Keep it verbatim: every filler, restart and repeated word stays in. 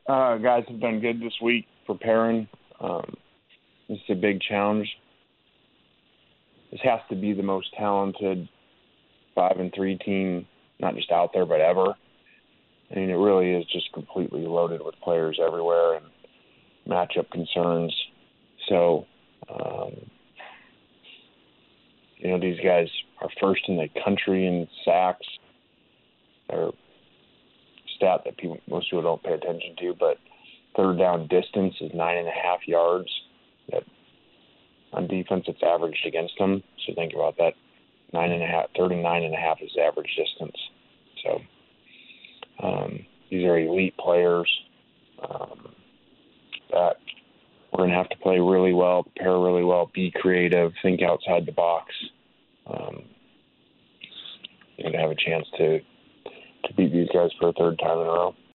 Uh, guys have done good this week preparing. Um, this is a big challenge. This has to be the most talented five and three team, not just out there, but ever. I mean, it really is just completely loaded with players everywhere and matchup concerns. So, um, you know, these guys are first in the country in sacks. They're stat that people most people don't pay attention to, but third down distance is nine and a half yards. That on defense, it's averaged against them. So think about that. Nine and a half, third and nine and a half is average distance. So um, these are elite players um, that we're going to have to play really well, prepare really well, be creative, think outside the box, um, and have a chance to to beat these guys for a third time in a row.